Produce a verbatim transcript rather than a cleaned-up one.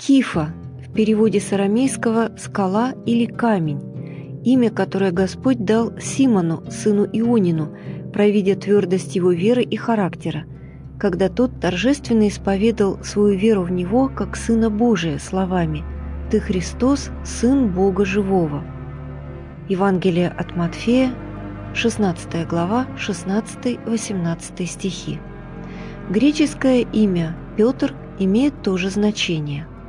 Кифа, в переводе с арамейского «скала» или «камень», имя, которое Господь дал Симону, сыну Ионину, провидя твердость его веры и характера, когда тот торжественно исповедал свою веру в Него как Сына Божия словами «Ты Христос, Сын Бога Живого». Евангелие от Матфея, шестнадцатая глава, шестнадцатый-восемнадцатый стихи. Греческое имя Петр имеет то же значение.